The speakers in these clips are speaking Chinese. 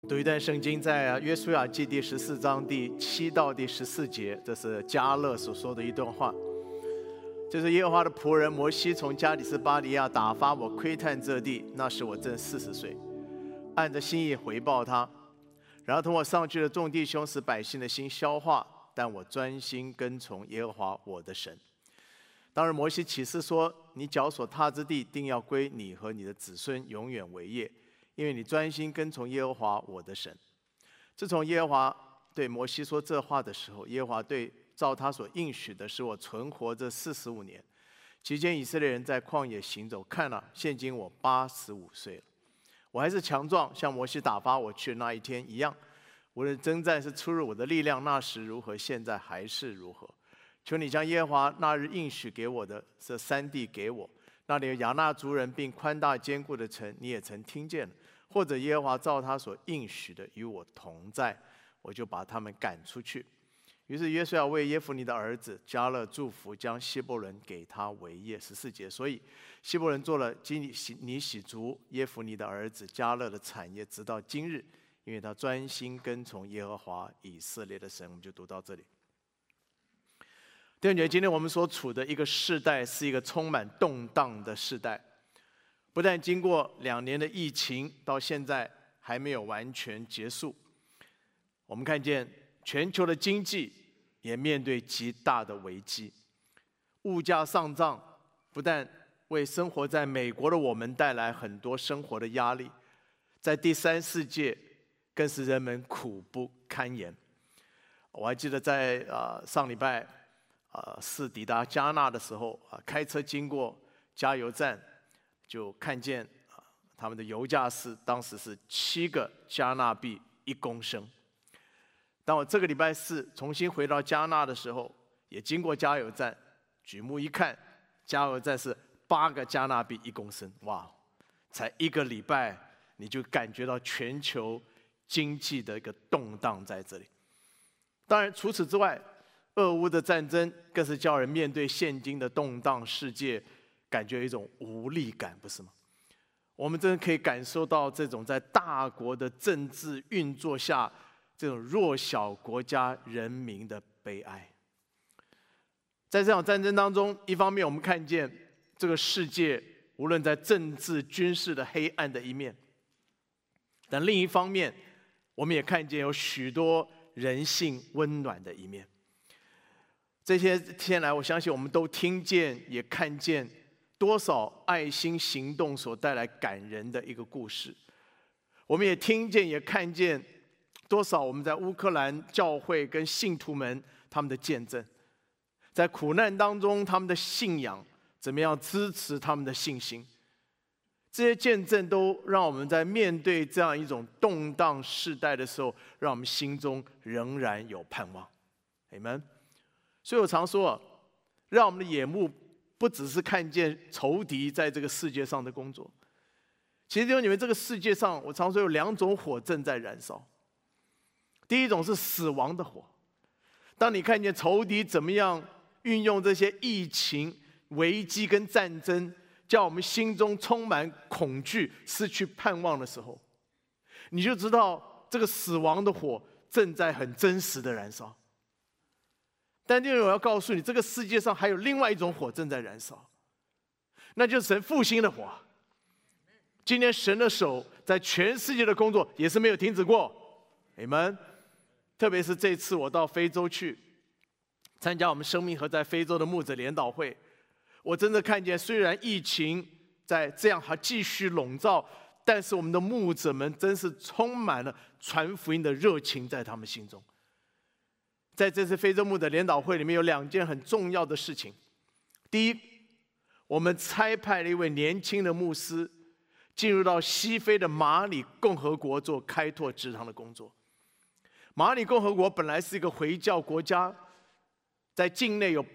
读一段圣经，在约书亚记第14章第7到第14节，这是迦勒所说的一段话。这是耶和华的仆人摩西从加底斯巴尼亚打发我窥探这地，那时我正40岁，按着心意回报他。然后同我上去的众弟兄使百姓的心消化，但我专心跟从耶和华我的神。当时摩西起誓说：你脚所踏之地，定要归你和你的子孙永远为业，因为你专心跟从耶和华我的神。自从耶和华对摩西说这话的时候，耶和华照他所应许的，使我存活这45年。期间以色列人在旷野行走，看了，现今我85岁了。我还是强壮，像摩西打发我去那一天一样。无论征战是出入我的力量，那时如何，现在还是如何。求你将耶和华那日应许给我的这3地给我，那里有亚衲族人，并宽大坚固的城，你也曾听见了。或者耶和华照他所应许的与我同在，我就把他们赶出去。于是约书亚为耶孚尼的儿子迦勒祝福，将希伯伦给他为业。14节，所以希伯伦做了基尼喜族耶孚尼的儿子迦勒的产业，直到今日，因为他专心跟从耶和华以色列的神。我们就读到这里。弟兄姐妹，今天我们所处的一个世代是一个充满动荡的世代，不但经过2年的疫情，到现在还没有完全结束。我们看见全球的经济也面对极大的危机，物价上涨，不但为生活在美国的我们带来很多生活的压力，在第3世界更是人们苦不堪言。我还记得在上礼拜是抵达加纳的时候，开车经过加油站，就看见他们的油价是当时是7个加纳币1公升。当我这个礼拜4重新回到加纳的时候，也经过加油站，举目一看，加油站是8个加纳币1公升。哇，才1个礼拜，你就感觉到全球经济的一个动荡在这里。当然，除此之外，俄乌的战争更是叫人面对现今的动荡世界，感觉有一种无力感，不是吗？我们真的可以感受到这种在大国的政治运作下，这种弱小国家人民的悲哀。在这场战争当中，一方面我们看见这个世界无论在政治军事的黑暗的一面，但另一方面我们也看见有许多人性温暖的一面。这些天来，我相信我们都听见也看见多少爱心行动所带来感人的一个故事。我们也听见也看见多少我们在乌克兰教会跟信徒们他们的见证，在苦难当中他们的信仰怎么样支持他们的信心。这些见证都让我们在面对这样一种动荡世代的时候，让我们心中仍然有盼望。Amen。所以我常说，让我们的眼目不只是看见仇敌在这个世界上的工作。其实弟兄姐妹，这个世界上我常说有2种火正在燃烧。第一种是死亡的火，当你看见仇敌怎么样运用这些疫情、危机跟战争，叫我们心中充满恐惧、失去盼望的时候，你就知道这个死亡的火正在很真实的燃烧。但弟兄，我要告诉你，这个世界上还有另外一种火正在燃烧，那就是神复兴的火。今天神的手在全世界的工作也是没有停止过。Amen。特别是这次我到非洲去参加我们生命河在非洲的牧者联祷会，我真的看见，虽然疫情在这样还继续笼罩，但是我们的牧者们真是充满了传福音的热情在他们心中。在这次非洲牧者联祷会里面有2件很重要的事情。第一，我们差派了一位年轻的牧师进入到西非的马里共和国做开拓职堂的工作。马里共和国本来是一个回教国家，在境内有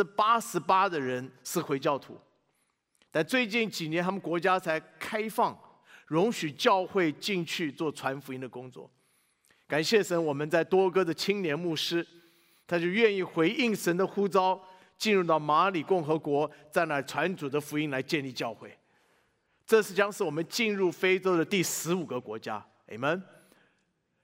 88%的人是回教徒，但最近几年他们国家才开放，容许教会进去做传福音的工作。感谢神，我们在多哥的青年牧师，他就愿意回应神的呼召，进入到马里共和国，在那传主的福音来建立教会。这将是我们进入非洲的第15个国家。Amen。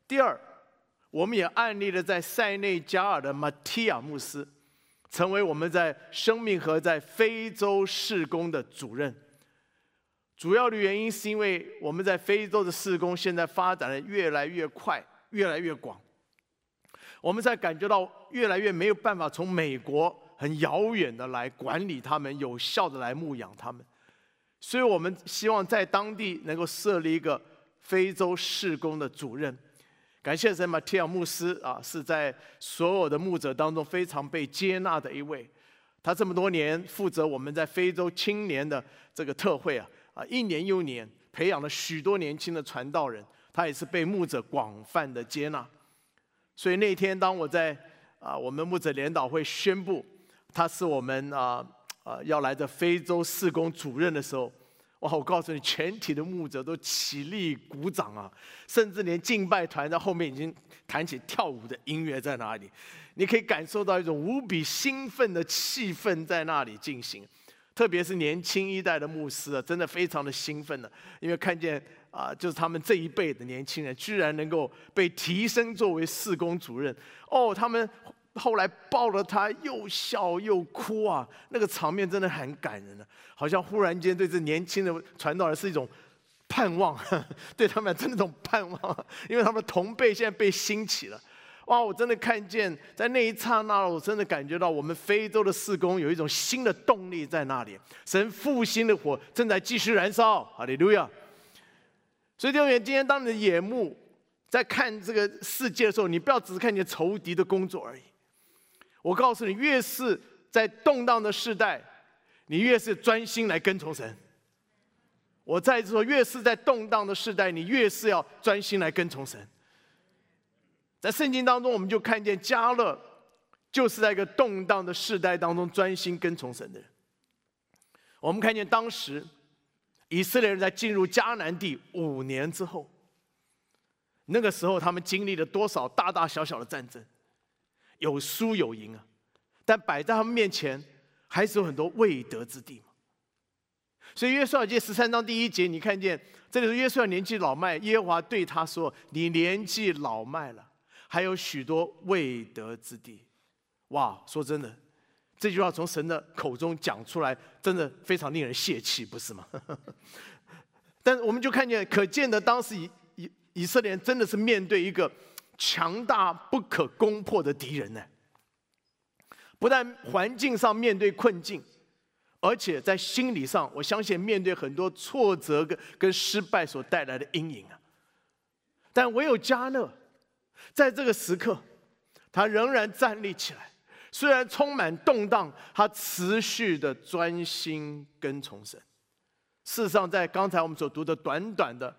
第二，我们也案例了在塞内加尔的马提亚牧师，成为我们在生命河在非洲事工的主任。主要的原因是因为我们在非洲的事工现在发展的越来越快，越来越广。我们才感觉到越来越没有办法从美国很遥远的来管理他们，有效的来牧养他们。所以我们希望在当地能够设立一个非洲事工的主任。感谢神，马提亚牧师是在所有的牧者当中非常被接纳的一位。他这么多年负责我们在非洲青年的这个特会一年又一年培养了许多年轻的传道人，他也是被牧者广泛的接纳。所以那天当我在我们牧者联导会宣布他是我们要来的非洲事工主任的时候，哇！我告诉你，全体的牧者都起立鼓掌甚至连敬拜团在后面已经弹起跳舞的音乐在那里，你可以感受到一种无比兴奋的气氛在那里进行。特别是年轻一代的牧师真的非常的兴奋因为看见就是他们这一辈的年轻人居然能够被提升作为事工主任他们后来抱着他又笑又哭那个场面真的很感人好像忽然间对这年轻的传道人是一种盼望，对他们真的一种盼望，因为他们的同辈现在被兴起了。哇！我真的看见在那一刹那，我真的感觉到我们非洲的事工有一种新的动力在那里，神复兴的火正在继续燃烧，哈利路亚！所以弟兄们，今天当你的眼目在看这个世界的时候，你不要只是看见仇敌的工作而已。我告诉你，越是在动荡的世代，你越是专心来跟从神。我再次说，越是在动荡的世代，你越是要专心来跟从神。在圣经当中，我们就看见迦勒就是在一个动荡的世代当中专心跟从神的人。我们看见当时以色列人在进入迦南地5年之后，那个时候他们经历了多少大大小小的战争，有输有赢但摆在他们面前还是有很多未得之地嘛。所以约书亚记13章第1节，你看见这里说约书亚年纪老迈，耶和华对他说：“你年纪老迈了，还有许多未得之地。”哇，说真的，这句话从神的口中讲出来，真的非常令人泄气，不是吗？但我们就看见，可见的当时以色列人真的是面对一个强大不可攻破的敌人不但环境上面对困境，而且在心理上，我相信面对很多挫折跟失败所带来的阴影但唯有迦勒在这个时刻，他仍然站立起来，虽然充满动荡，他持续的专心跟从神。事实上，在刚才我们所读的短短的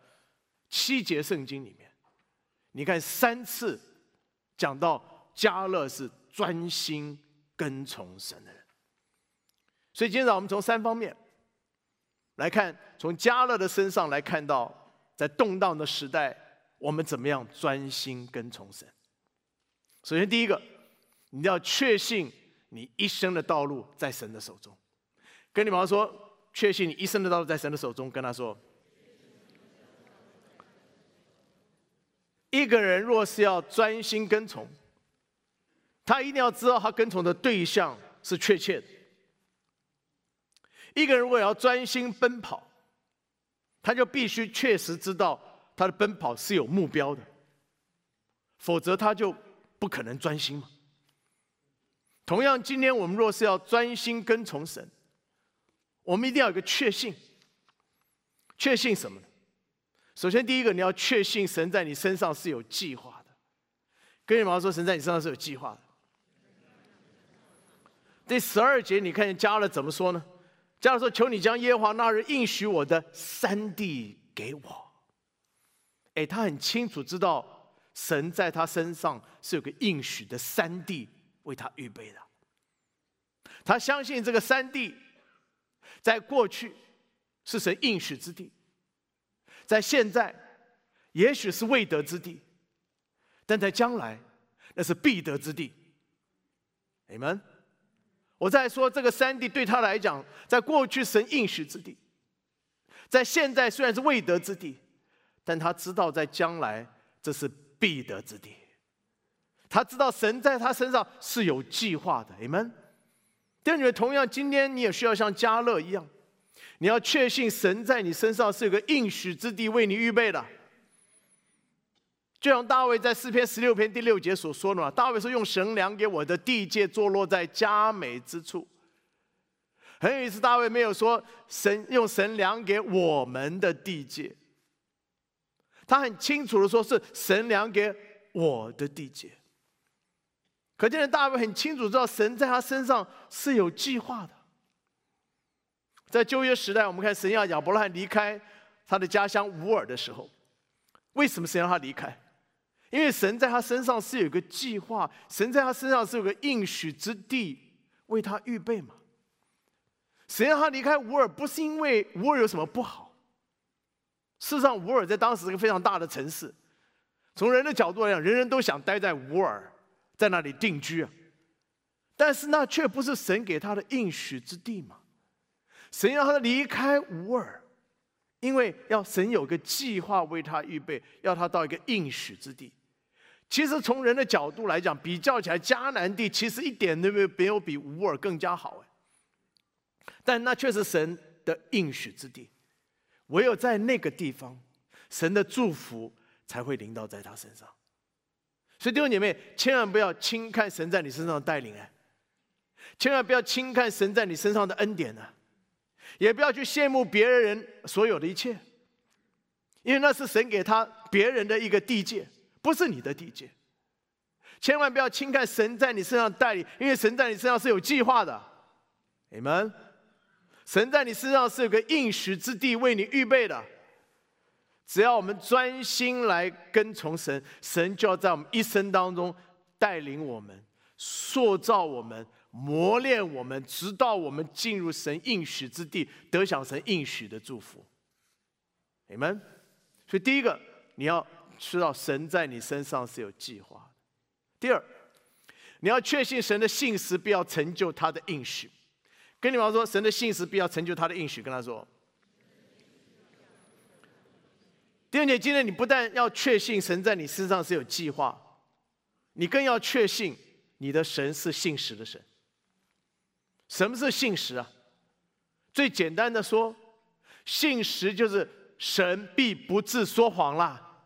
7节圣经里面，你看3次讲到迦勒是专心跟从神的人。所以今天我们从3方面来看，从迦勒的身上来看到，在动荡的时代，我们怎么样专心跟从神。首先第一个，你要确信你一生的道路在神的手中。跟你妈妈说，确信你一生的道路在神的手中。跟他说，一个人若是要专心跟从，他一定要知道他跟从的对象是确切的。一个人如果要专心奔跑，他就必须确实知道他的奔跑是有目标的，否则他就不可能专心嘛。同样，今天我们若是要专心跟从神，我们一定要有一个确信。确信什么呢？首先第一个，你要确信神在你身上是有计划的。跟你妈妈说，神在你身上是有计划的。第12节，你看见迦勒怎么说呢？迦勒说：“求你将耶和华那日应许我的山地给我。”他很清楚知道神在他身上是有个应许的山地为他预备的。他相信这个山地在过去是神应许之地，在现在也许是未得之地，但在将来那是必得之地。Amen。我再说，这个山地对他来讲，在过去神应许之地，在现在虽然是未得之地，但他知道在将来这是必得之地。他知道神在他身上是有计划的 ，Amen。弟兄姐妹，同样今天你也需要像迦勒一样，你要确信神在你身上是有个应许之地为你预备的。就像大卫在诗篇16篇第6节所说的嘛，大卫说：“用神量给我的地界，坐落在佳美之处。”很有意思，大卫没有说用神量给我们的地界，他很清楚的说是神量给我的地界。可见的大卫很清楚知道神在他身上是有计划的。在旧约时代，我们看神要亚伯拉罕离开他的家乡乌尔的时候，为什么神让他离开？因为神在他身上是有一个计划，神在他身上是有个应许之地为他预备嘛。神让他离开乌尔，不是因为乌尔有什么不好。事实上，乌尔在当时是个非常大的城市，从人的角度来讲，人人都想待在乌尔，在那里定居啊。但是那却不是神给他的应许之地嘛。神让他离开乌尔，因为神有个计划为他预备，要他到一个应许之地。其实从人的角度来讲，比较起来，迦南地其实一点都没有比乌尔更加好。但那却是神的应许之地，唯有在那个地方，神的祝福才会临到在他身上。所以弟兄姐妹，千万不要轻看神在你身上的带领千万不要轻看神在你身上的恩典也不要去羡慕别人所有的一切，因为那是神给别人的一个地界，不是你的地界。千万不要轻看神在你身上的带领，因为神在你身上是有计划的。Amen。神在你身上是有个应许之地为你预备的。只要我们专心来跟从神，神就要在我们一生当中带领我们、塑造我们、磨练我们，直到我们进入神应许之地，得享神应许的祝福。Amen。所以第一个，你要知道神在你身上是有计划的。第二，你要确信神的信实必要成就他的应许。跟你们说，神的信实必要成就他的应许。跟他说，弟兄姐妹，今天你不但要确信神在你身上是有计划，你更要确信你的神是信实的神。什么是信实啊？最简单的说，信实就是神必不致说谎啦。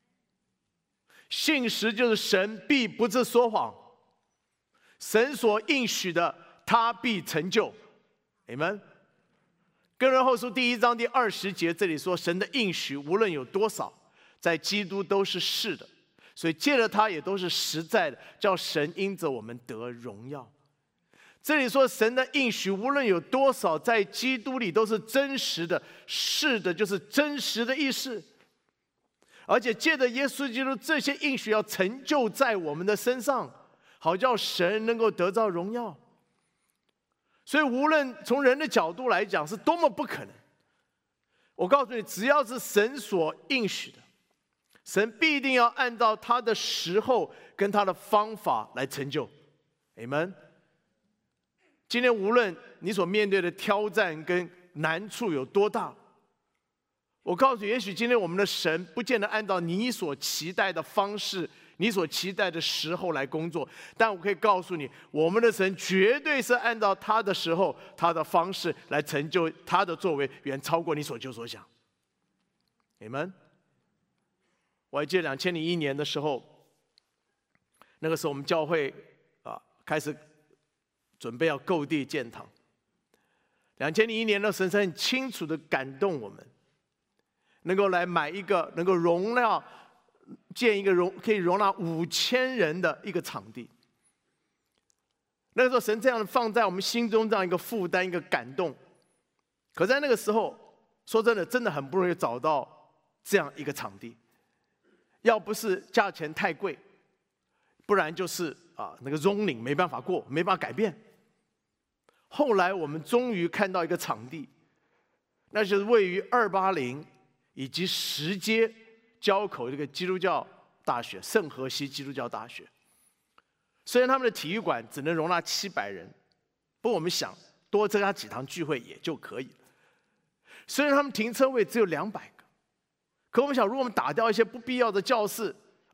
信实就是神必不致说谎，神所应许的他必成就。Amen。哥林多后书第1章第20节，这里说神的应许无论有多少，在基督都是是的，所以借着他也都是实在的，叫神因着我们得荣耀。这里说神的应许无论有多少，在基督里都是真实的，是的就是真实的意思。而且借着耶稣基督，这些应许要成就在我们的身上，好叫神能够得到荣耀。所以无论从人的角度来讲是多么不可能，我告诉你，只要是神所应许的，神必定要按照他的时候跟他的方法来成就。Amen。今天无论你所面对的挑战跟难处有多大，我告诉你，也许今天我们的神不见得按照你所期待的方式，你所期待的时候来工作，但我可以告诉你，我们的神绝对是按照他的时候、他的方式来成就他的作为，远超过你所求所想。Amen。我还记得2001年的时候，那个时候我们教会开始准备要购地建堂。2001年的神很清楚的感动我们，能够来买一个能够建一个可以容纳5000人的一个场地。那个时候神这样放在我们心中这样一个负担、一个感动。可在那个时候，说真的，真的很不容易找到这样一个场地，要不是价钱太贵，不然就是那个zoning没办法过，没办法改变。后来我们终于看到一个场地，那就是位于280以及10街交口这个基督教大学，圣荷西基督教大学。虽然他们的体育馆只能容纳700人，不过我们想多增加几堂聚会也就可以了。虽然他们停车位只有200个，可我们想，如果我们打掉一些不必要的教室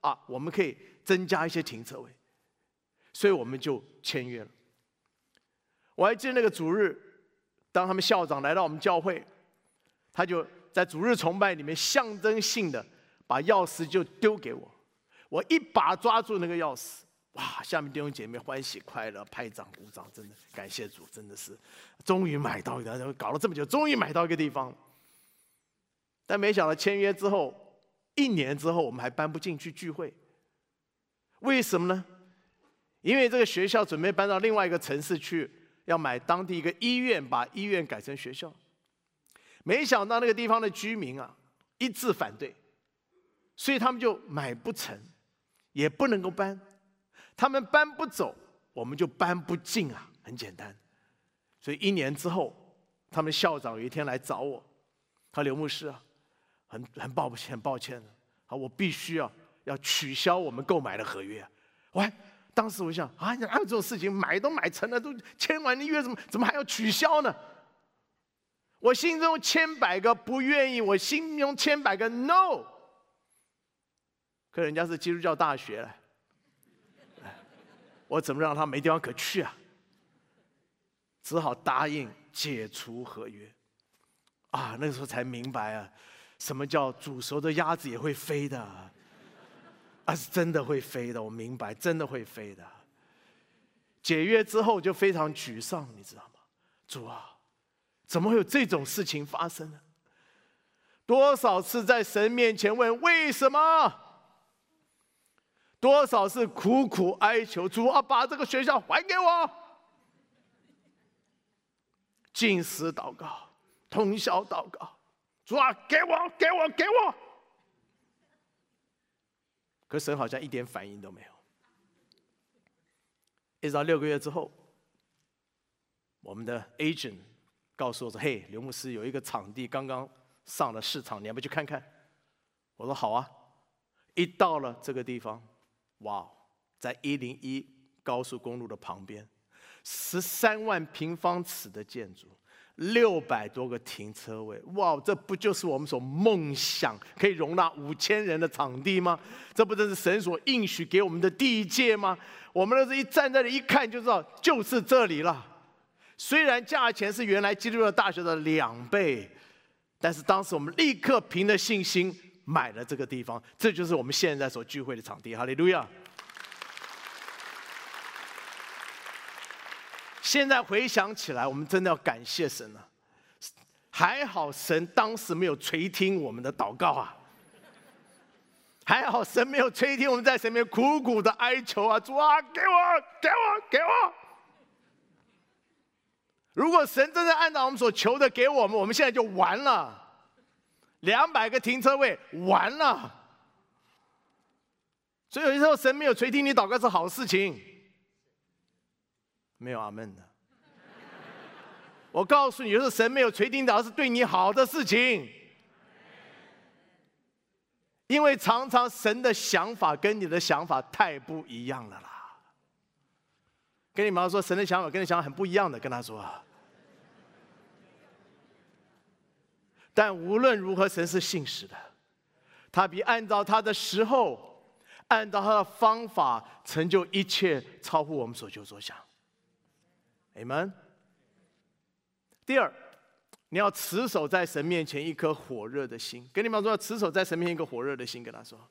我们可以增加一些停车位，所以我们就签约了。我还记得那个主日，当他们校长来到我们教会，他就在主日崇拜里面象征性的把钥匙就丢给我，我一把抓住那个钥匙，哇！下面弟兄姐妹欢喜快乐，拍掌鼓掌，真的感谢主，真的是终于买到一个，搞了这么久，终于买到一个地方。但没想到签约之后，1年之后，我们还搬不进去聚会。为什么呢？因为这个学校准备搬到另外一个城市去，要买当地一个医院，把医院改成学校。没想到那个地方的居民一致反对，所以他们就买不成，也不能够搬。他们搬不走，我们就搬不进很简单。所以1年之后，他们校长有一天来找我，他说：“刘牧师很抱歉我必须要取消我们购买的合约。”喂，当时我想哪有这种事情？买都买成了，都签完的约，怎么还要取消呢？我心中千百个不愿意，我心中千百个 no。可人家是基督教大学，我怎么让他没地方可去只好答应解除合约。那个时候才明白什么叫煮熟的鸭子也会飞的是真的会飞的。我明白，真的会飞的。解约之后就非常沮丧，你知道吗？主怎么会有这种事情发生呢？多少次在神面前问为什么？多少次苦苦哀求主把这个学校还给我。禁食祷告，通宵祷告，主给我。可神好像一点反应都没有。一直到6个月之后，我们的 agent 告诉我说：“嘿，刘牧师有一个场地刚刚上了市场，你要不要去看看？”我说：“好啊。”一到了这个地方，在101高速公路的旁边，13万平方尺的建筑，600多个停车位，这不就是我们所梦想可以容纳5000人的场地吗？这不正是神所应许给我们的地界吗？我们一站在这里一看就知道，就是这里了。虽然价钱是原来基督教大学的2倍，但是当时我们立刻凭着信心买了这个地方，这就是我们现在所聚会的场地。哈利路亚！现在回想起来，我们真的要感谢神了。还好神当时没有垂听我们的祷告还好神没有垂听我们在神面苦苦的哀求主给我。如果神真的按照我们所求的给我们，我们现在就完了，200个停车位完了。所以有些时候神没有垂听你祷告是好事情。没有阿们的。我告诉你，就是神没有垂听祷告是对你好的事情，因为常常神的想法跟你的想法太不一样了啦。跟你妈说神的想法跟你想法很不一样的，跟他说但无论如何，神是信实的，他必按照他的时候，按照他的方法成就一切，超乎我们所求所想。Amen。第二，你要持守在神面前一颗火热的心。跟你们说，要持守在神面前一颗火热的心，跟他说。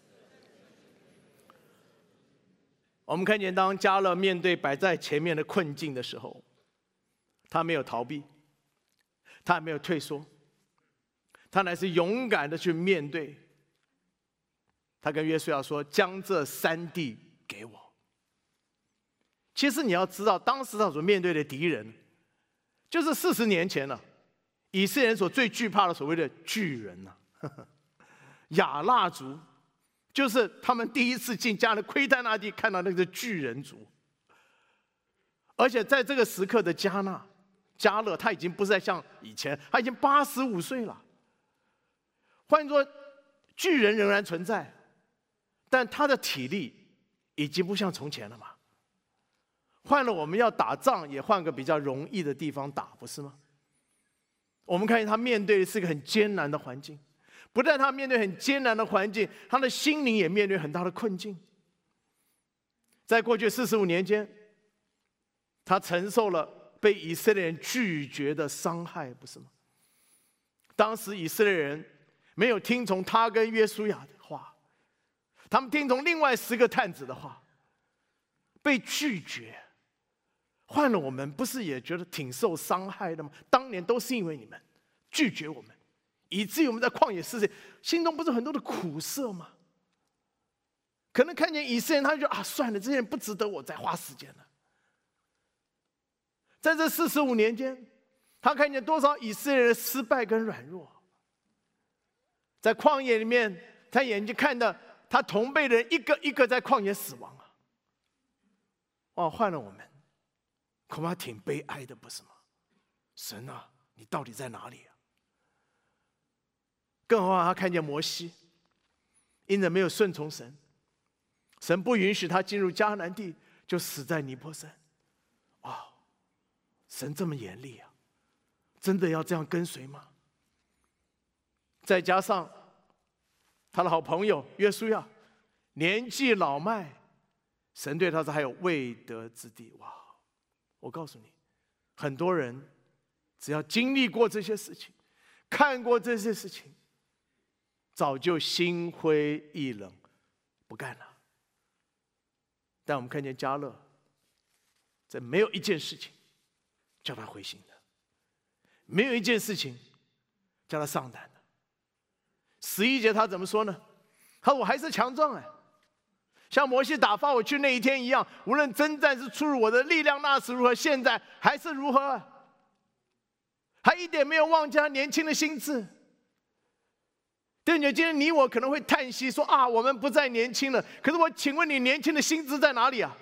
我们看见，当迦勒面对摆在前面的困境的时候，他没有逃避，他也没有退缩，他乃是勇敢的去面对。他跟约书亚说：“将这3地给我。”其实你要知道，当时他所面对的敌人，就是40年前了，以色列人所最惧怕的所谓的巨人亚衲族，就是他们第一次进迦南窥探那地，看到那个巨人族。而且在这个时刻的迦勒，他已经不再像以前，他已经85岁了。换作巨人仍然存在，但他的体力已经不像从前了嘛。换了我们要打仗，也换个比较容易的地方打，不是吗？我们看见他面对的是一个很艰难的环境， 不但他面对很艰难的环境，他的心灵也面对很大的困境。在过去45年间，他承受了被以色列人拒绝的伤害，不是吗？当时以色列人没有听从他跟约书亚的话，他们听从另外10个探子的话，被拒绝。换了我们，不是也觉得挺受伤害的吗？当年都是因为你们拒绝我们，以至于我们在旷野世界心中不是很多的苦涩吗？可能看见以色列人，他就觉得算了，这些人不值得我再花时间了。在这45年间，他看见多少以色列人的失败跟软弱。在旷野里面，他眼睛看到他同辈的人一个一个在旷野死亡啊！换了我们，恐怕挺悲哀的，不是吗？神啊，你到底在哪里啊？更何况他看见摩西，因着没有顺从神，神不允许他进入迦南地，就死在尼泊山。神这么严厉啊，真的要这样跟随吗？再加上他的好朋友约书亚年纪老迈，神对他说还有未得之地。我告诉你，很多人只要经历过这些事情，看过这些事情，早就心灰意冷，不干了。但我们看见迦勒，这没有一件事情叫他灰心的，没有一件事情叫他丧胆的。11节他怎么说呢？他说我还是强壮像摩西打发我去那一天一样，无论征战是出入我的力量，那时如何，现在还是如何。还一点没有忘记他年轻的心智。弟兄姐妹，今天你我可能会叹息说我们不再年轻了。可是我请问你，年轻的心智在哪里啊？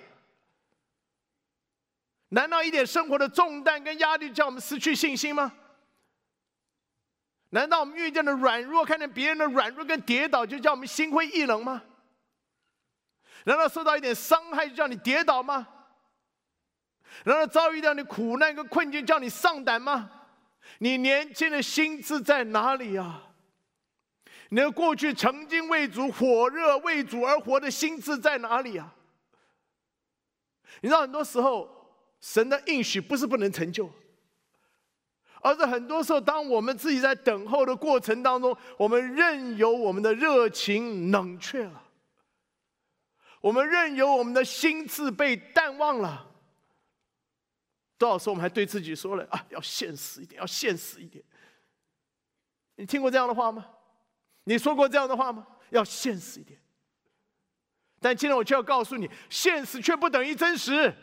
难道一点生活的重担跟压力叫我们失去信心吗？难道我们遇见的软弱，看见别人的软弱跟跌倒，就叫我们心灰意冷吗？难道受到一点伤害就叫你跌倒吗？难道遭遇到你苦难跟困境叫你丧胆吗？你年轻的心智在哪里啊？你的过去曾经为主火热为主而活的心智在哪里啊？你知道很多时候神的应许不是不能成就，而是很多时候当我们自己在等候的过程当中，我们任由我们的热情冷却了，我们任由我们的心智被淡忘了。多少时候我们还对自己说了要现实一点，要现实一点。你听过这样的话吗？你说过这样的话吗？要现实一点。但今天我却要告诉你，现实却不等于真实。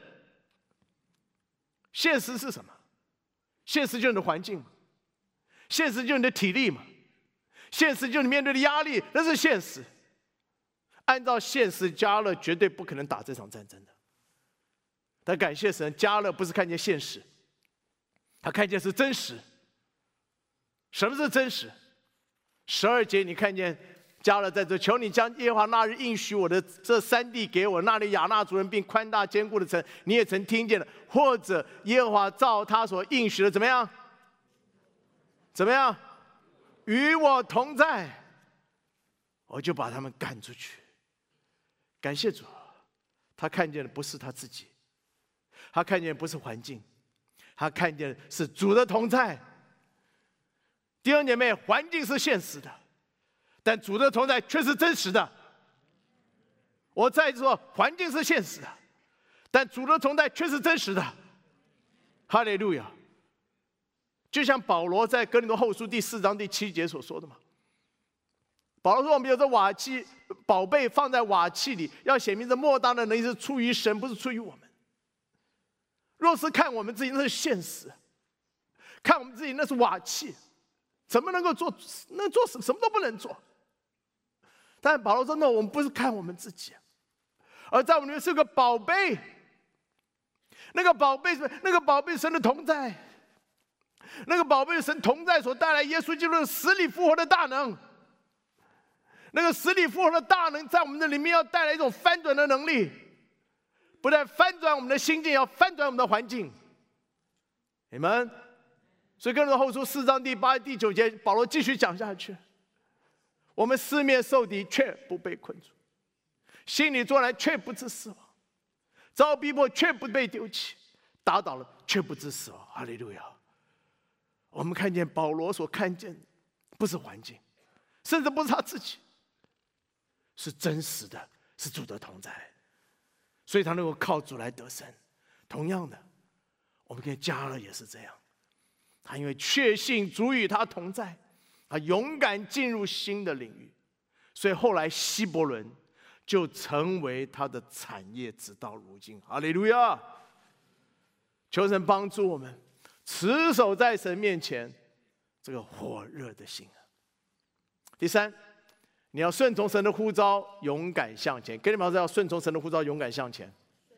现实是什么？现实就是你的环境嘛，现实就是你的体力嘛，现实就是你面对的压力，那是现实。按照现实，迦勒绝对不可能打这场战争的。但感谢神，迦勒不是看见现实，他看见是真实。什么是真实？12节你看见迦勒在这，求你将耶和华那日应许我的这3地给我，那里亚衲族人并宽大坚固的城，你也曾听见了。或者耶和华照他所应许的怎么样？怎么样？与我同在，我就把他们赶出去。感谢主，他看见的不是他自己，他看见的不是环境，他看见的是主的同在。弟兄姐妹，环境是现实的，但主的同在却是真实的。我再说，环境是现实的，但主的同在却是真实的。哈利路亚！就像保罗在哥林多后书第4章第7节所说的嘛。保罗说：“我们有这瓦器宝贝放在瓦器里，要显明这莫大的能力是出于神，不是出于我们。若是看我们自己，那是现实；看我们自己，那是瓦器，怎么能够做？能做什么都不能做。但保罗说：‘那我们不是看我们自己，而在我们里面是个宝贝。那个宝贝是那个宝贝神的同在，那个宝贝神同在所带来耶稣基督的死里复活的大能。’那个死里复活的大能在我们的里面要带来一种翻转的能力，不但翻转我们的心境，要翻转我们的环境。你们，所以哥林多后书4章第8、第9节，保罗继续讲下去。 我们四面受敌，却不被困住；心里作难，却不致死亡；遭逼迫，却不被丢弃；打倒了，却不致死亡。哈利路亚！我们看见保罗所看见的，不是环境，甚至不是他自己，是真实的，是主的同在，所以他能够靠主来得胜。同样的，我们看迦勒也是这样，他因为确信主与他同在，他勇敢进入新的领域，所以后来希伯伦就成为他的产业，直到如今。哈利路亚！求神帮助我们持守在神面前这个火热的心。第三，你要顺从神的呼召，勇敢向前。跟你们说，要顺从神的呼召，勇敢向前。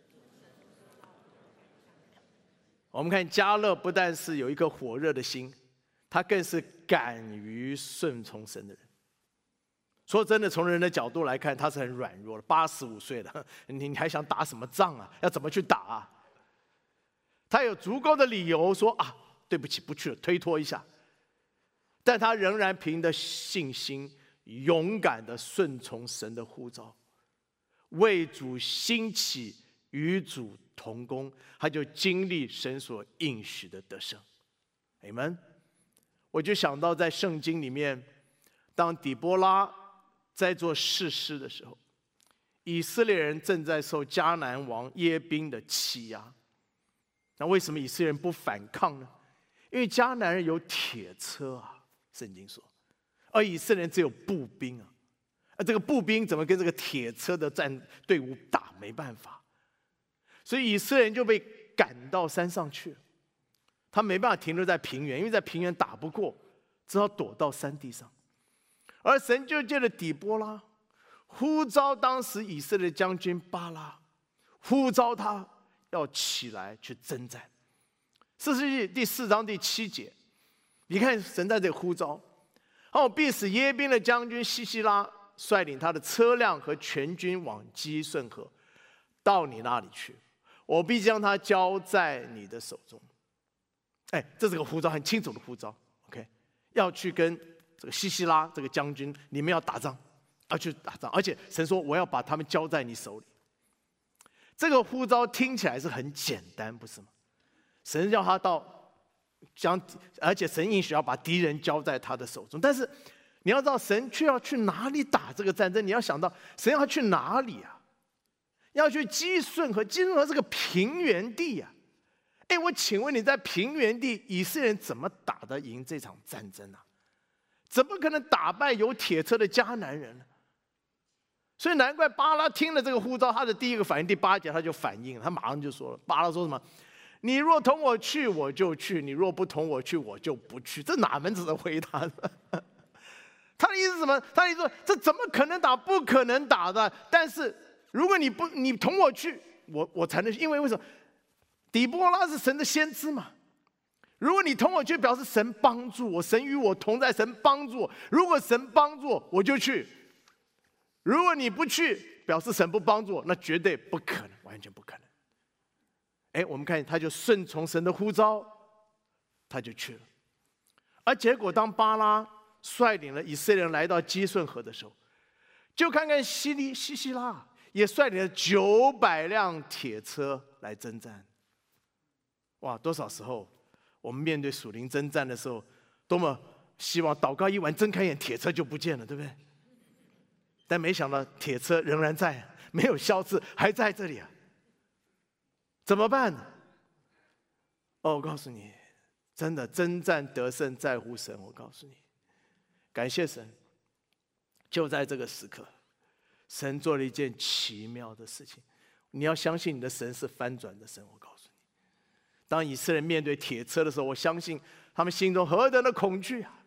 我们看迦勒不但是有一颗火热的心，他更是敢于顺从神的人。说真的，从人的角度来看，他是很软弱的，85岁了，你还想打什么仗啊？要怎么去打啊？他有足够的理由说啊，对不起，不去了，推脱一下。但他仍然凭着信心，勇敢的顺从神的呼召，为主兴起，与主同工，他就经历神所应许的得胜。Amen。我就想到在圣经里面，当底波拉在做士师的时候，以色列人正在受迦南王耶宾的欺压。那为什么以色列人不反抗呢？因为迦南人有铁车啊，圣经说，而以色列人只有步兵啊。这个步兵怎么跟这个铁车的战队伍打？没办法，所以以色列人就被赶到山上去了。他没办法停留在平原，因为在平原打不过，只好躲到山地上。而神就借着底波拉呼召当时以色列将军巴拉，呼召他要起来去征战。士师记第4章第7节，你看神在这里呼召，我必使耶宾的将军西西拉率领他的车辆和全军往基顺河，到你那里去，我必将他交在你的手中。这是个呼召，很清楚的呼召。OK， 要去跟这个西西拉这个将军，你们要打仗，要去打仗，而且神说我要把他们交在你手里。这个呼召听起来是很简单，不是吗？神要他到而且神应许要把敌人交在他的手中。但是你要知道，神却要去哪里打这个战争？你要想到神要去哪里啊？要去基顺河，基顺河是个平原地啊。我请问你在平原地，以色列人怎么打得赢这场战争啊？怎么可能打败有铁车的迦南人呢？所以难怪巴拉听了这个呼召，他的第一个反应，第8节他就反应了，他马上就说了，巴拉说什么？你若同我去，我就去；你若不同我去，我就不去。这哪门子的回答呢？他的意思是什么？他的意思说，这怎么可能打？不可能打的。但是如果你同我去，我才能去。因为为什么？底波拉是神的先知嘛。如果你同我去，表示神帮助我，神与我同在，神帮助我。如果神帮助我，我就去；如果你不去，表示神不帮助我，那绝对不可能，完全不可能。我们看，他就顺从神的呼召，他就去了。而结果，当巴拉率领了以色列人来到基顺河的时候，就看看西西拉也率领了900辆铁车来征战。哇，多少时候我们面对属灵征战的时候，多么希望祷告一完，睁开眼，铁车就不见了，对不对？但没想到铁车仍然在，没有消失，还在这里啊！怎么办呢？我告诉你，真的征战得胜在乎神。我告诉你，感谢神，就在这个时刻，神做了一件奇妙的事情。你要相信你的神是翻转的神。我告诉你，当以色列面对铁车的时候，我相信他们心中何等的恐惧啊！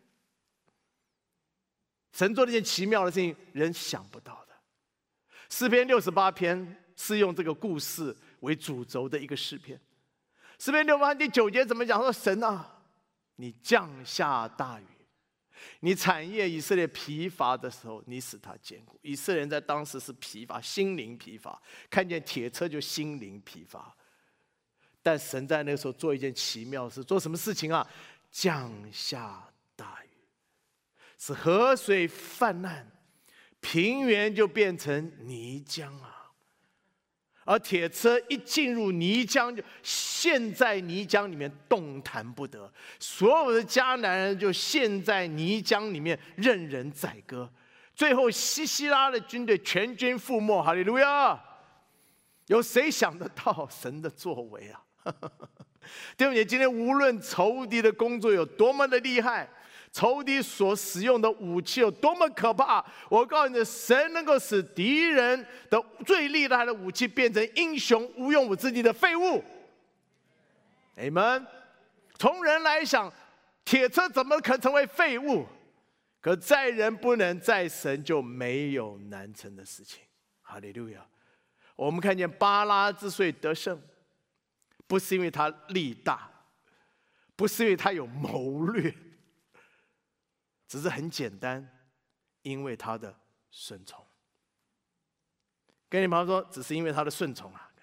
神做了一件奇妙的事情，人想不到的。诗篇68篇是用这个故事为主轴的一个诗篇。诗篇68篇第9节怎么讲？说神啊，你降下大雨，你产业以色列疲乏的时候，你使他坚固。以色列人在当时是疲乏，心灵疲乏，看见铁车就心灵疲乏。但神在那个时候做一件奇妙的事，做什么事情啊？降下大雨。 是河水泛滥，平原就变成泥浆啊！而铁车一进入泥浆，就陷在泥浆里面动弹不得。所有的迦南人就陷在泥浆里面，任人宰割。最后，西西拉的军队全军覆没。哈利路亚！有谁想得到神的作为啊？弟兄姐妹，今天无论仇敌的工作有多么的厉害，仇敌所使用的武器有多么可怕，我告诉你，神能够使敌人的最厉害的武器变成英雄无用武之地的废物。Amen。从人来想，铁车怎么可能成为废物？可在人不能，在神就没有难成的事情。哈利路亚！我们看见巴拉之所以得胜，不是因为他力大，不是因为他有谋略，只是很简单，因为他的顺从。跟你朋友说，只是因为他的顺从啊。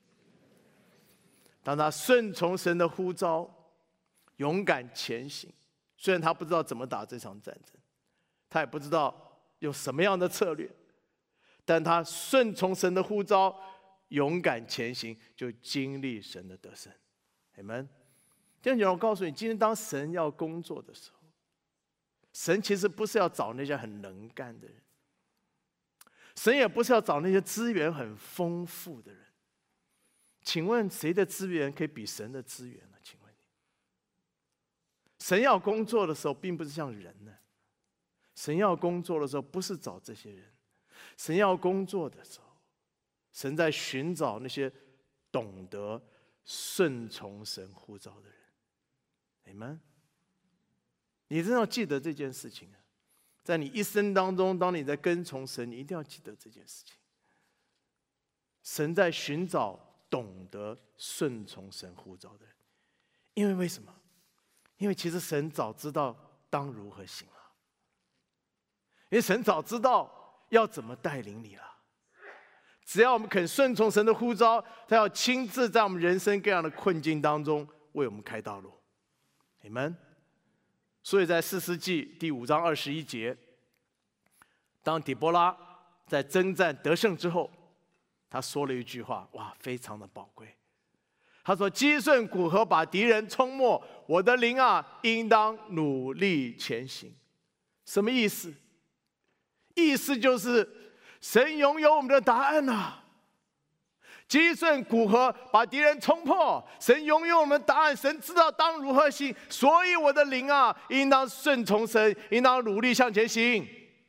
当他顺从神的呼召，勇敢前行，虽然他不知道怎么打这场战争，他也不知道有什么样的策略，但他顺从神的呼召，勇敢前行，就经历神的得胜。Amen。弟兄姐妹，我告诉你，今天当神要工作的时候，神其实不是要找那些很能干的人，神也不是要找那些资源很丰富的人。请问谁的资源可以比神的资源呢？请问你，神要工作的时候，并不是像人呢。神要工作的时候，不是找这些人。神要工作的时候，神在寻找那些懂得顺从神呼召的人。Amen。你真要记得这件事情啊！在你一生当中，当你在跟从神，你一定要记得这件事情。神在寻找懂得顺从神呼召的人，因为为什么？因为其实神早知道当如何行了，因为神早知道要怎么带领你了。只要我们肯顺从神的呼召，他要亲自在我们人生各样的困境当中为我们开道路。Amen。所以在士师记第5章21节，当底波拉在征战得胜之后，他说了一句话，哇，非常的宝贵。他说：“基顺古河把敌人冲没，我的灵啊，应当努力前行。”什么意思？意思就是神拥有我们的答案啊！基顺古河把敌人冲破，神拥有我们的答案，神知道当如何行，所以我的灵啊，应当顺从神，应当努力向前行。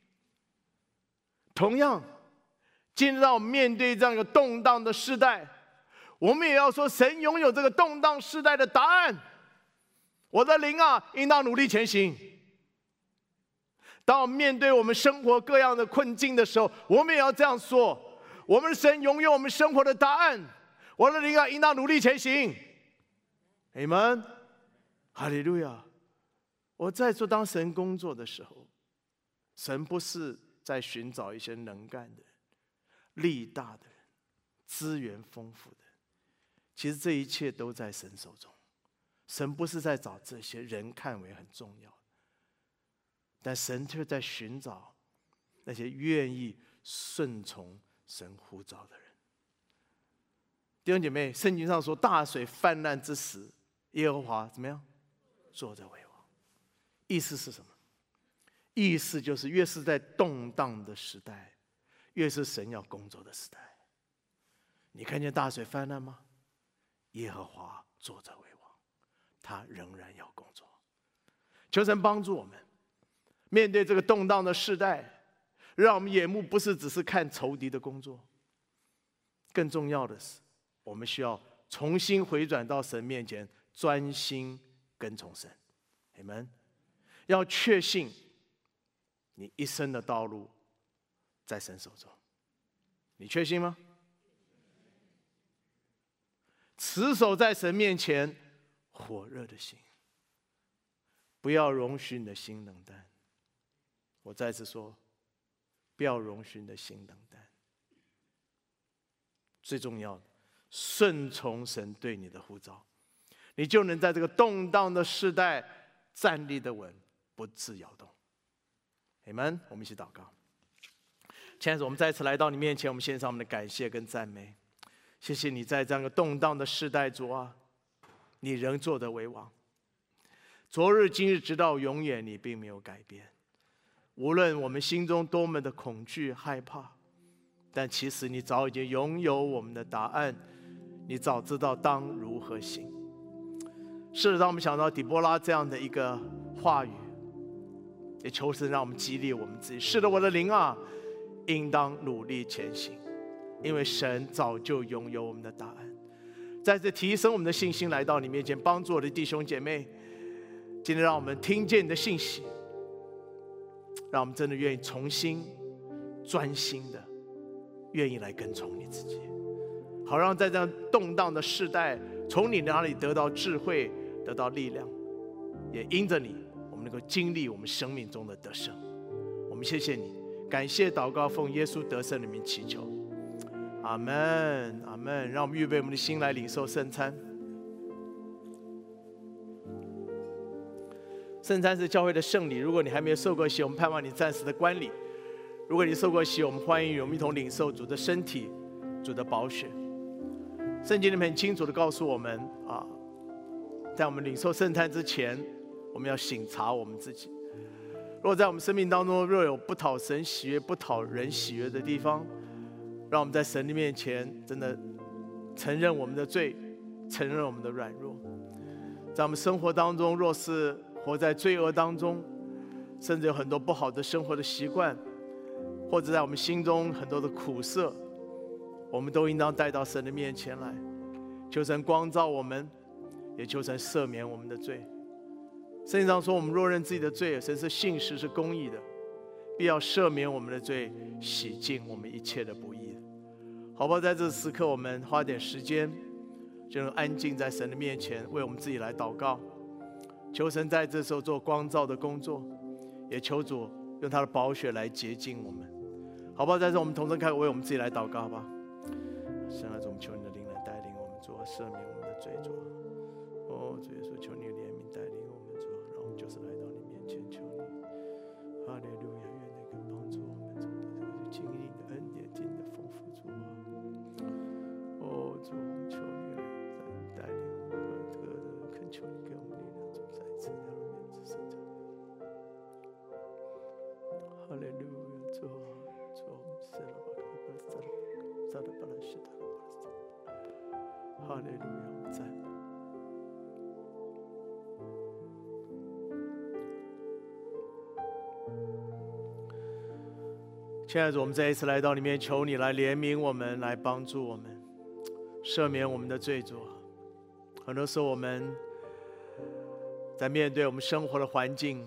同样，今日让我们面对这样一个动荡的时代，我们也要说，神拥有这个动荡时代的答案。我的灵啊，应当努力前行。当我们面对我们生活各样的困境的时候，我们也要这样说：我们的神拥有我们生活的答案，我的灵啊，应当努力前行。Amen， 哈利路亚！我在说，当神工作的时候，神不是在寻找一些能干的人、力大的人、资源丰富的人，其实这一切都在神手中。神不是在找这些人看为很重要，但神却在寻找那些愿意顺从神呼召的人。弟兄姐妹，圣经上说，大水泛滥之时，耶和华怎么样？坐着为王。意思是什么？意思就是越是在动荡的时代，越是神要工作的时代。你看见大水泛滥吗？耶和华坐着为王，他仍然要工作。求神帮助我们面对这个动荡的时代，让我们眼目不是只是看仇敌的工作，更重要的是，我们需要重新回转到神面前，专心跟从神。Amen。要确信你一生的道路在神手中，你确信吗？持守在神面前火热的心，不要容许你的心冷淡。我再次说，不要容许你的心冷淡。最重要的，顺从神对你的呼召，你就能在这个动荡的时代站立得稳，不致摇动。 阿们。我们一起祷告。亲爱的主，我们再次来到你面前，我们献上我们的感谢跟赞美。谢谢你在这样一个动荡的时代，主啊，你仍坐得为王。昨日今日直到永远，你并没有改变。无论我们心中多么的恐惧害怕，但其实你早已经拥有我们的答案，你早知道当如何行。是的，当我们想到底波拉这样的一个话语，也求神让我们激励我们自己。是的，我的灵啊，应当努力前行，因为神早就拥有我们的答案。在这提升我们的信心，来到你面前，帮助我的弟兄姐妹。今天让我们听见你的信息，让我们真的愿意重新专心的愿意来跟从你自己，好让在这样动荡的世代，从你那里得到智慧，得到力量，也因着你，我们能够经历我们生命中的得胜。我们谢谢你，感谢祷告，奉耶稣得胜的名祈求，阿们，阿们。让我们预备我们的心来领受圣餐。圣餐是教会的圣礼，如果你还没有受过洗，我们盼望你暂时的观礼；如果你受过洗，我们欢迎我们一同领受主的身体、主的宝血。圣经里面很清楚的告诉我们在我们领受圣餐之前，我们要省察我们自己。如果在我们生命当中若有不讨神喜悦、不讨人喜悦的地方，让我们在神的面前真的承认我们的罪，承认我们的软弱。在我们生活当中，若是活在罪恶当中，甚至有很多不好的生活的习惯，或者在我们心中很多的苦涩，我们都应当带到神的面前来，求神光照我们，也求神赦免我们的罪。圣经上说，我们若认自己的罪，神是信实是公义的，必要赦免我们的罪，洗净我们一切的不义。好不好？在这时刻，我们花点时间，就能安静在神的面前，为我们自己来祷告。求神在这时候做光照的工作，也求主用他的宝血来洁净我们，好不好？在这我们同声开口，为我们自己来祷告吧。神啊，主，我们求你的灵来带领我们，主啊，赦免我们的罪，主啊，主耶稣，求你的怜悯带领我们，主啊，让我们就是来到你面前，求你，哈利路亚，愿那个帮助我们，主啊，经历你的恩典，经历你的丰富，主啊，主，我们求你来带领我们，恳求你给我们力量，主，再一次让我们面子圣教。哈利路亚，主啊，我们谢了吧，撒了巴拉西达了巴拉，哈利路亚，我们赞美。亲爱的主，我们再一次来到里面，求你来怜悯我们，来帮助我们，赦免我们的罪，主。很多时候我们在面对我们生活的环境，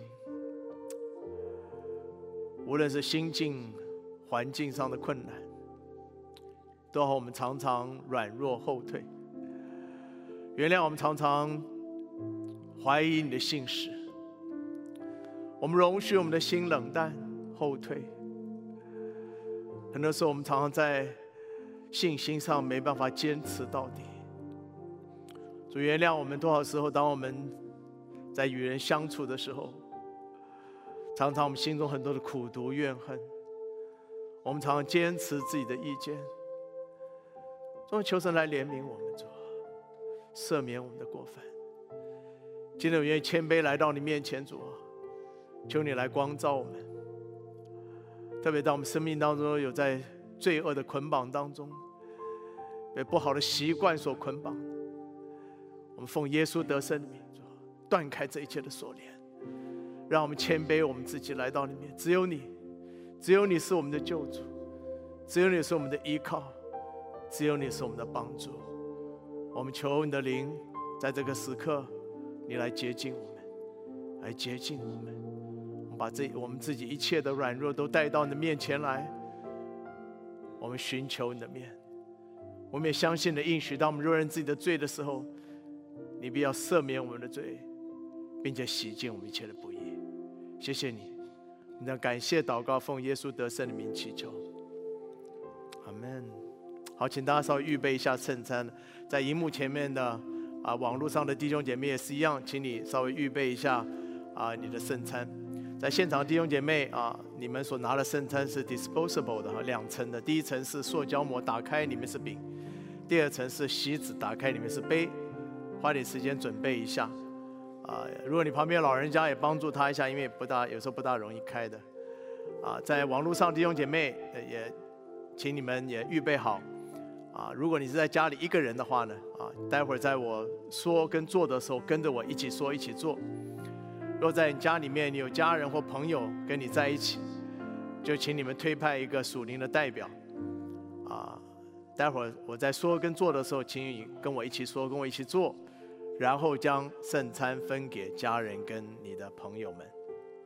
无论是心境、环境上的困难，都和我们常常软弱后退。原谅我们常常怀疑你的信实，我们容许我们的心冷淡后退。很多时候我们常常在信心上没办法坚持到底。主原谅我们，多少时候当我们在与人相处的时候，常常我们心中很多的苦毒怨恨，我们常常坚持自己的意见。主，求神来怜悯我们，主，赦免我们的过犯。今天我愿意谦卑来到你面前，主，求你来光照我们。特别当我们生命当中有在罪恶的捆绑当中，被不好的习惯所捆绑，我们奉耶稣得胜的名，断开这一切的锁链，让我们谦卑我们自己来到里面。只有你，只有你是我们的救主，只有你是我们的依靠，只有你是我们的帮助。我们求你的灵在这个时刻，你来洁净我们，来洁净我们。把我们自己一切的软弱都带到你的面前来，我们寻求你的面。我们也相信你的应许，当我们若认自己的罪的时候，你必要赦免我们的罪，并且洗净我们一切的不义。谢谢你，我们要感谢祷告，奉耶稣得胜的名祈求，阿们。好，请大家稍微预备一下圣餐，在荧幕前面的网络上的弟兄姐妹也是一样，请你稍微预备一下你的圣餐。 在现场弟兄姐妹啊，你们所拿的圣餐是 disposable 的2层的，第一层是塑胶膜，打开里面是饼；第二层是锡纸，打开里面是杯。花点时间准备一下如果你旁边老人家也帮助他一下，因为有时候不大容易开的在网络上弟兄姐妹也请你们也预备好如果你是在家里一个人的话呢待会儿在我说跟做的时候，跟着我一起说一起做。若在你家里面你有家人或朋友跟你在一起，就请你们推派一个属灵的代表待会儿我在说跟做的时候，请你跟我一起说，跟我一起做，然后将圣餐分给家人跟你的朋友们。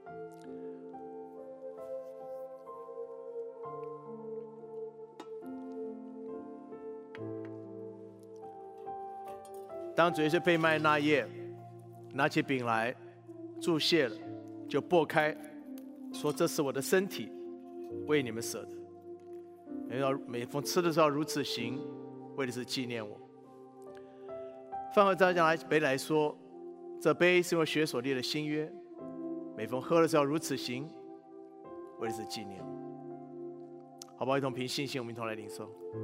当主耶稣被卖那夜，拿起饼来，祝谢了，就擘开，说：“这是我的身体，为你们舍的。每逢吃的时候如此行，为的是纪念我。”饭后再将杯来说：“这杯是我血所立的新约，每逢喝的时候如此行，为的是纪念我。”好不好？一同凭信心，我们一同来领受。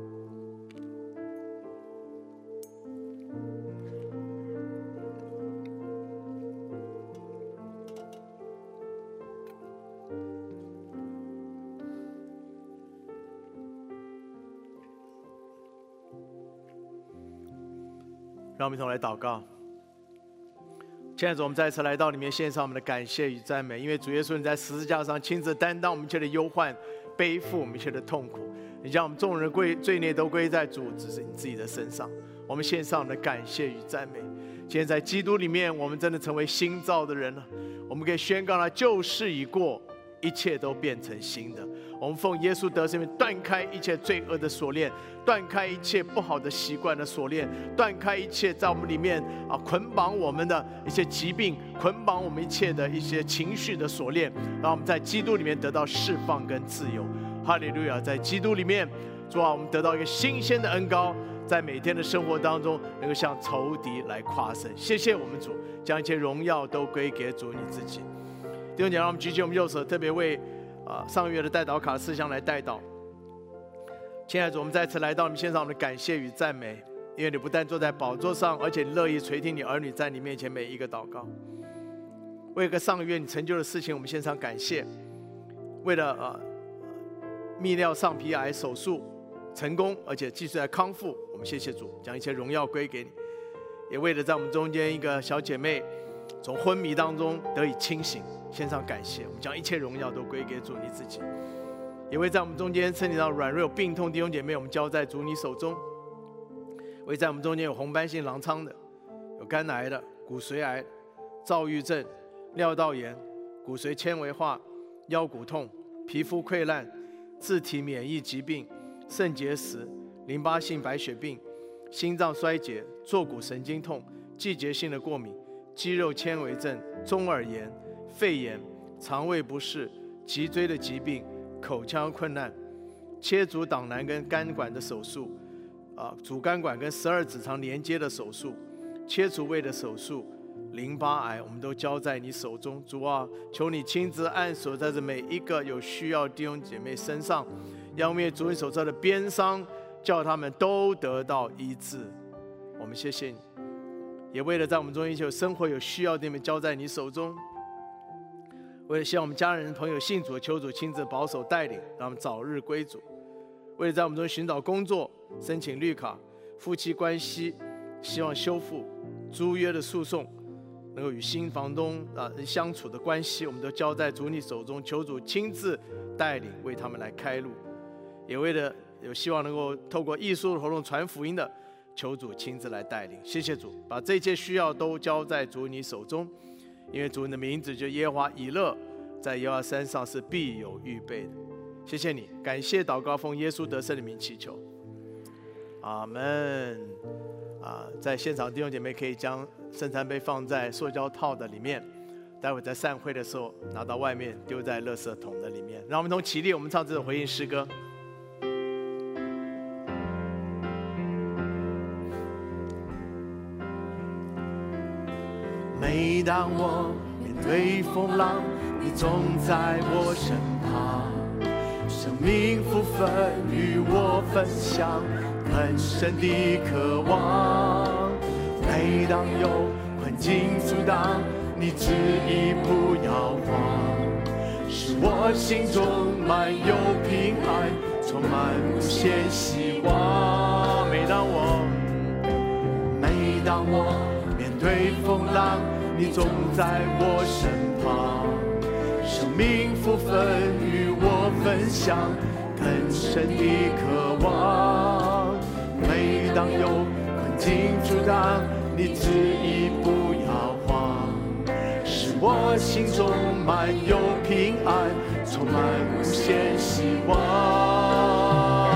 让我们一同来祷告。亲爱的主，我们再次来到里面献上我们的感谢与赞美，因为主耶稣你在十字架上亲自担当我们一切的忧患，背负我们一切的痛苦，你将我们众人罪孽都归在主只是你自己的身上。我们献上我们的感谢与赞美。今天在基督里面，我们真的成为新造的人了。我们可以宣告了，旧事已过，一切都变成新的。我们奉耶稣得胜名，断开一切罪恶的锁链，断开一切不好的习惯的锁链，断开一切在我们里面捆绑我们的一些疾病，捆绑我们一切的一些情绪的锁链，让我们在基督里面得到释放跟自由。哈利路亚！在基督里面，主啊，我们得到一个新鲜的恩膏，在每天的生活当中能够向仇敌来夸胜。谢谢我们主，将一切荣耀都归给主你自己。弟兄姐妹，让我们举起我们右手，特别为上个月的代祷卡4项来代祷。亲爱的主，我们再次来到你们献上我们的感谢与赞美，因为你不但坐在宝座上，而且你乐意垂听你儿女在你面前每一个祷告。为了上个月你成就的事情，我们献上感谢。为了泌尿上皮癌手术成功，而且继续来康复，我们谢谢主，将一切荣耀归给你。也为了在我们中间一个小姐妹从昏迷当中得以清醒，献上感谢。我们将一切荣耀都归给主你自己。也为在我们中间身体上软弱有病痛弟兄姐妹，我们交在主你手中。为在我们中间有红斑性狼疮的，有肝癌的，骨髓癌、躁郁症、尿道炎、骨髓纤维化、腰骨痛、皮肤溃烂、自体免疫疾病、肾结石、淋巴性白血病、心脏衰竭、坐骨神经痛、季节性的过敏、肌肉纤维症、中耳炎、肺炎、肠胃不适、脊椎的疾病、口腔困难、切除胆囊跟肝管的手术，主肝管跟12指肠连接的手术，切除胃的手术，淋巴癌，我们都交在你手中。主啊，求你亲自按手在这每一个有需要弟兄姐妹身上，要为主你手上的鞭伤，叫他们都得到医治。我们谢谢你，也为了在我们中间有生活有需要的弟兄们交在你手中。为了希望我们家人朋友信主，求主亲自保守带领，让我们早日归主。为了在我们中寻找工作、申请绿卡、夫妻关系希望修复、租约的诉讼，能够与新房东相处的关系，我们都交在主你手中，求主亲自带领，为他们来开路。也为了有希望能够透过艺术活动传福音的，求主亲自来带领。谢谢主，把这些需要都交在主你手中。因为主你的名字就耶和华以勒，在耶和华山上是必有预备的。谢谢你，感谢祷告，奉耶稣得胜的名祈求，阿们。在现场弟兄姐妹可以将圣餐杯放在塑胶套的里面，待会在散会的时候拿到外面丢在垃圾桶的里面。让我们同起立，我们唱这首回应诗歌。每当我面对风浪， 你总在我身旁，生命福分与我分享，更深的渴望。每当有困境阻挡，你旨意不摇晃，使我心中满有平安，充满无限希望。每当我面对风浪，你总在我身旁，生命福分与我分享，更深的渴望。每当有困境阻挡，你旨意不摇晃，使我心中满有平安，充满无限希望。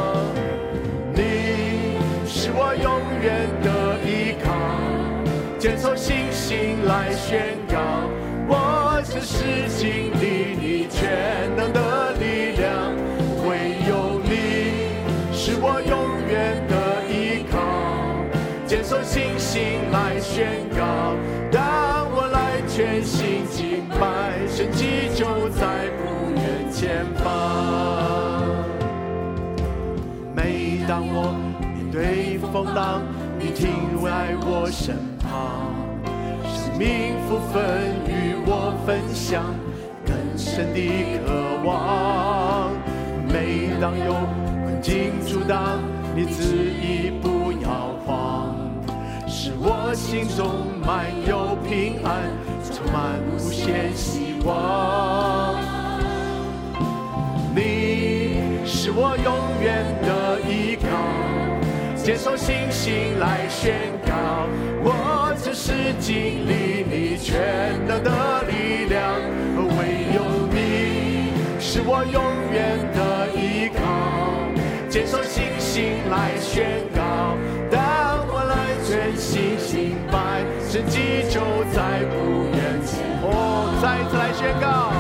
你是我永远的依靠，坚守信心来宣告，我只是经历你全能的力量，唯有你是我永远的依靠，坚守信心来宣告，当我来全心敬拜，神迹就在不远前方。每当我面对风浪，你停在我身旁，生命福分与我分享，更深的渴望。每当有困境阻挡，你旨意不摇晃，使我心中满有平安，充满无限希望。你是我永远的依靠，坚守信心来宣告，我只是经历你全能的力量，唯有你是我永远的依靠，坚守信心来宣告，当我来全心敬拜，神迹就在不远前。再一次来宣告，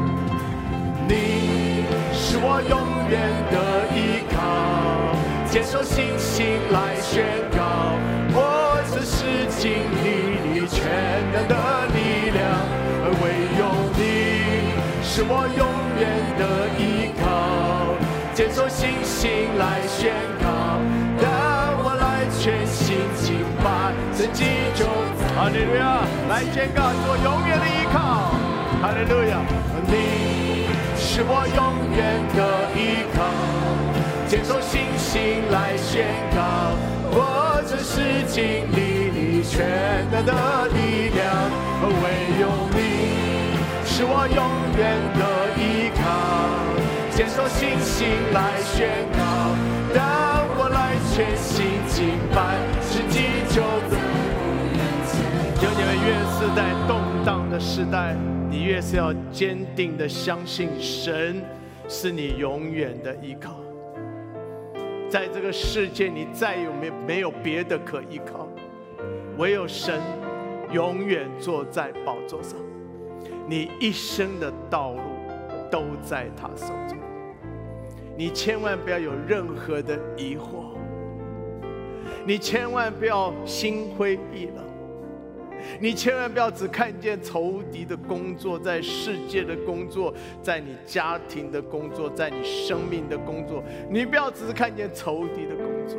你是我永远的依靠，坚守信心来宣告，我只是经历你全能的力量，唯有你是我永远的依靠，坚守信心来宣告，当我来全心敬拜，神迹就在。哈利路亚！来宣告我永远的依靠。哈利路亚！你是我永远的依靠，坚守信心来宣告，我只是经历你全能的力量，唯有你是我永远的依靠，坚守信心来宣告，当我来全心敬拜，神迹就在我面前。有你们越是在动荡的时代，你越是要坚定的相信神是你永远的依靠。在这个世界，你再也没有别的可依靠，唯有神永远坐在宝座上，你一生的道路都在他手中。你千万不要有任何的疑惑，你千万不要心灰意冷，你千万不要只看见仇敌的工作，在世界的工作，在你家庭的工作，在你生命的工作，你不要只是看见仇敌的工作，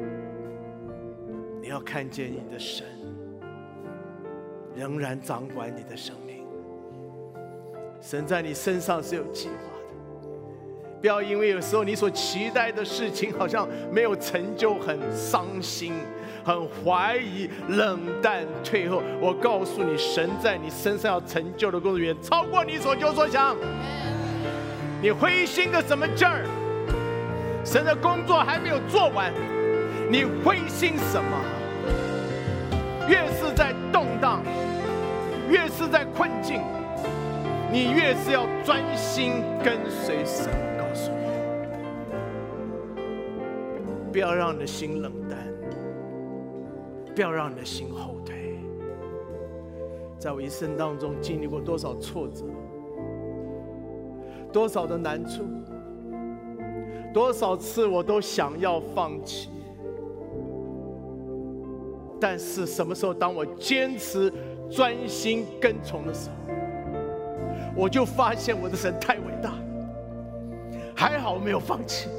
你要看见你的神仍然掌管你的生命。神在你身上是有计划的，不要因为有时候你所期待的事情好像没有成就，很伤心，很怀疑，冷淡，退后。我告诉你，神在你身上要成就的工作远超过你所求所想。你灰心个什么劲儿？神的工作还没有做完，你灰心什么？越是在动荡，越是在困境，你越是要专心跟随神。告诉你，不要让你的心冷淡，不要让你的心后退。在我一生当中经历过多少挫折，多少的难处，多少次我都想要放弃，但是什么时候当我坚持专心跟从的时候， 我就发现我的神太伟大，还好没有放弃，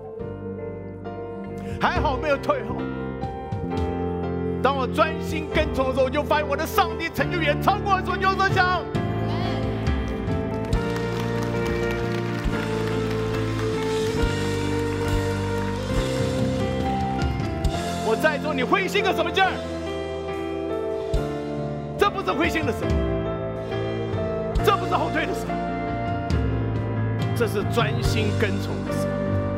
还好没有退后。当我专心跟从的时候，我就发现我的上帝成就远超过我所求所想。我在说你灰心个什么劲儿？这不是灰心的时候，这不是后退的时候，这是专心跟从的时候。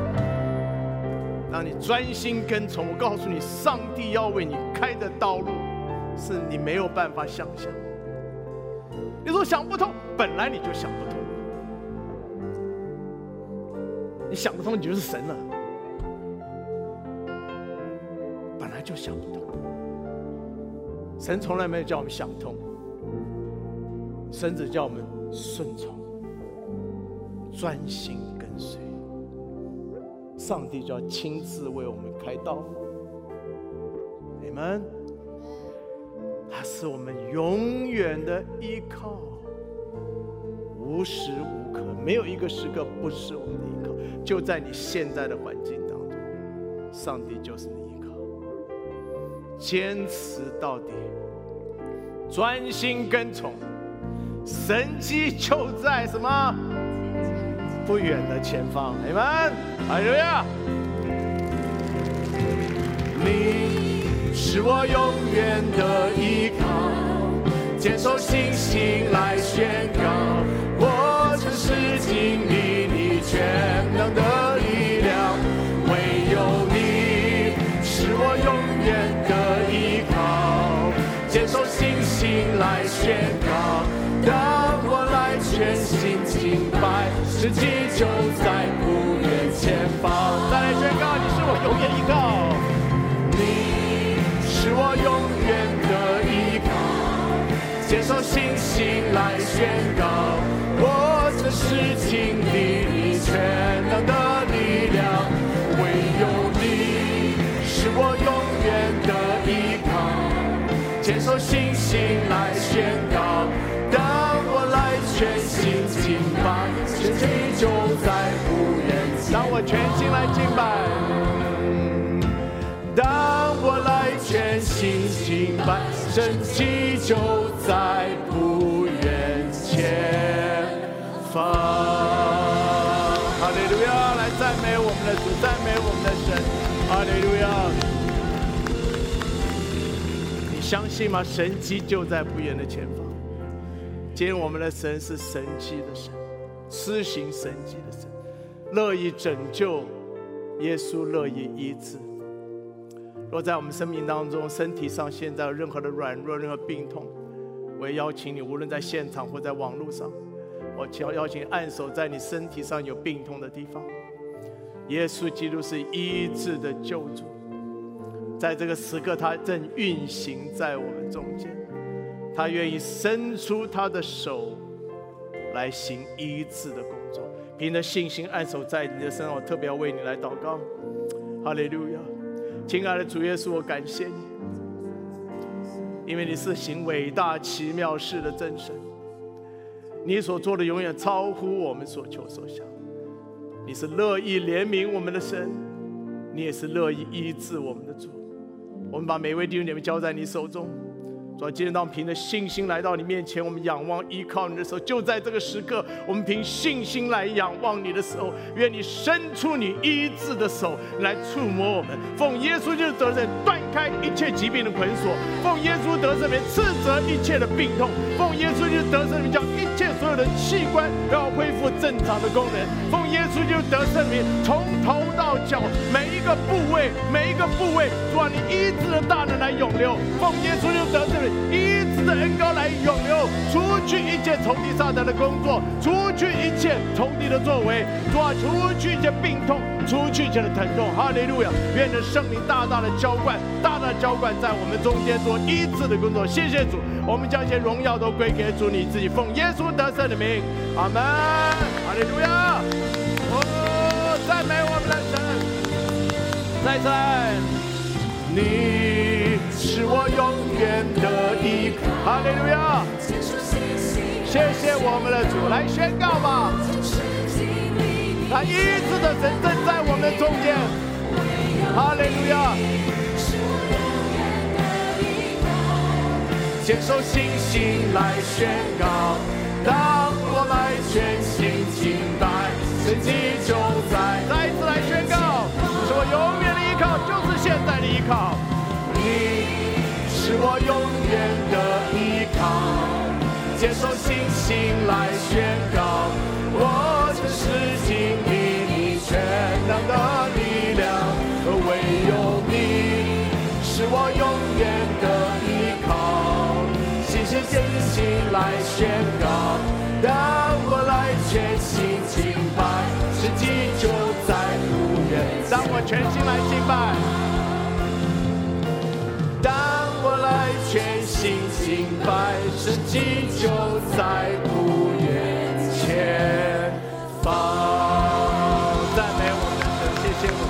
当你专心跟从，我告诉你，上帝要为你开的道路是你没有办法想象。你说想不通，本来你就想不通，你想得通你就是神了，本来就想不通。神从来没有叫我们想通，神只叫我们顺从，专心跟随。上帝就要亲自为我们开道。你们，他是我们永远的依靠，无时无刻没有一个时刻不是我们的依靠。就在你现在的环境当中，上帝就是你依靠。坚持到底，专心跟从，神迹就在什么？不远的前方。阿们，哈利路亚！你是我永远的依靠，坚守信心来宣告，我曾是经历你全能的力量，唯有你是我永远的依靠，坚守信心来宣告，当我来全心敬拜，时机就在不远前方。再来宣告，你是我永远依靠，你是我永远的依靠，接受信心来宣告，我曾是经历你全能的力量，唯有你是我永远的依靠，接受信心来宣告，当我来全心敬拜，神迹就在不远。当我全心来敬拜，当我来全心敬拜，神迹就在不远前方。哈利路亚！来赞美我们的主，赞美我们的神。哈利路亚！你相信吗？神迹就在不远的前方。今天我们的神是神迹的神，施行神迹的神，乐意拯救，耶稣乐意医治。若在我们生命当中，身体上现在有任何的软弱、任何病痛，我也邀请你，无论在现场或在网络上，我邀请你按手在你身体上有病痛的地方。耶稣基督是医治的救主，在这个时刻，他正运行在我们中间。他愿意伸出他的手来行医治的工作，凭着信心按手在你的身上。我特别要为你来祷告。哈利路亚！亲爱的主耶稣，我感谢你，因为你是行伟大奇妙事的真神，你所做的永远超乎我们所求所想。你是乐意怜悯我们的神，你也是乐意医治我们的主。我们把每位弟兄姐妹交在你手中。主，今天当我们凭着信心来到你面前，我们仰望依靠你的时候，就在这个时刻，我们凭信心来仰望你的时候，愿你伸出你医治的手来触摸我们。奉耶稣就是得胜，断开一切疾病的捆锁；奉耶稣得胜名斥责一切的病痛；奉耶稣就是得胜名叫一切所有的器官要恢复正常的功能；奉耶稣就是得胜名从头到脚每一个部位，主啊，你医治的大能来涌流。奉耶稣就是得胜名医治的恩膏来涌流，除去一切仇敌撒旦的工作，除去一切仇敌的作为，主啊，除去一切病痛，除去一切的疼痛。哈利路亚！愿你的圣灵大大的浇灌，在我们中间做医治的工作。谢谢主，我们将一切荣耀都归给主你自己。奉耶稣得胜的名，阿门！哈利路亚！哦，赞美我们的神！再一次。你是我永远的依靠，哈利路亚！ 谢谢我们的主，来宣告吧。他医治的神正在我们的中间，哈利路亚！接受信心来宣告，当我来全心敬拜，神迹就在。再一次来宣告，是我永远的依靠，就是现在的依靠。你是我永远的依靠。接受信心来宣告，我真是经历你全能的力量，唯有你是我永远的依靠。信心来宣告，当我来全心敬拜，神迹就在不远。当我全心来敬拜，当我来全心敬拜，神迹就在不远前方。赞美我们的神，谢谢我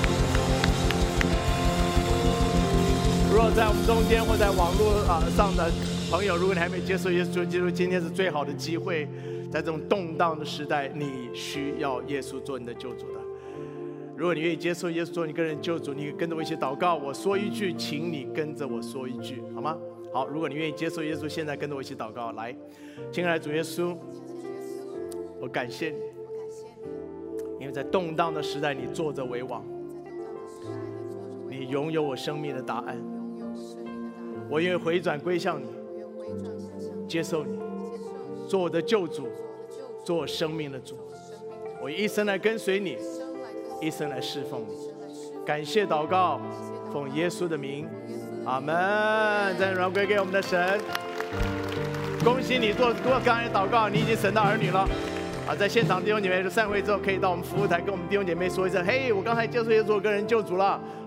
们。如果在我们中间或在网络上的朋友，如果你还没接受耶稣基督，今天是最好的机会。在这种动荡的时代，你需要耶稣做你的救主的。如果你愿意接受耶稣做你个人救主，你可以跟着我一起祷告。我说一句，请你跟着我说一句，好吗？好，如果你愿意接受耶稣，现在跟着我一起祷告。来，亲爱的主耶稣，我感谢你，因为在动荡的时代，你坐着为王，你拥有我生命的答案。我愿意回转归向你，接受你，做我的救主，做我生命的主。我一生来跟随你，一生来侍奉你。感谢祷告，奉耶稣的名，阿门。再荣耀归给我们的神。恭喜你做刚才的祷告，你已经神的儿女了。在现场弟兄姐妹散会之后，可以到我们服务台跟我们弟兄姐妹说一声：嘿，我刚才接受耶稣个人救主了。